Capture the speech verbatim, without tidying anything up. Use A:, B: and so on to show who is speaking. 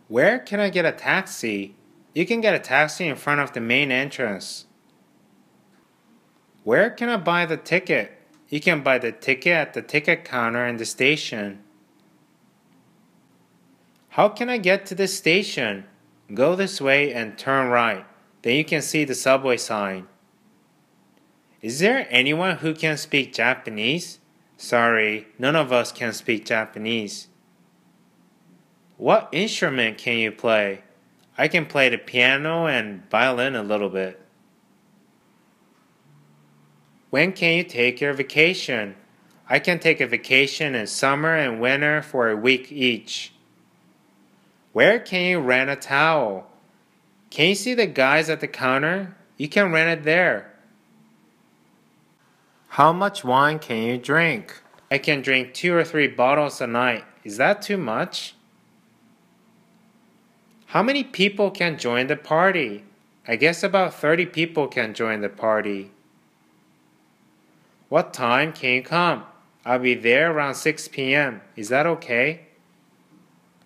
A: Where can I get a taxi? You can get a taxi in front of the main entrance. Where can I buy the ticket? You can buy the ticket at the ticket counter in the station. How can I get to the station? Go this way and turn right. Then you can see the subway sign. Is there anyone who can speak Japanese? Sorry, none of us can speak Japanese. What instrument can you play? I can play the piano and violin a little bit. When can you take your vacation? I can take a vacation in summer and winter for a week each. Where can you rent a towel? Can you see the guys at the counter? You can rent it there. How much wine can you drink? I can drink two or three bottles a night. Is that too much? How many people can join the party? I guess about thirty people can join the party. What time can you come? I'll be there around six p m Is that okay?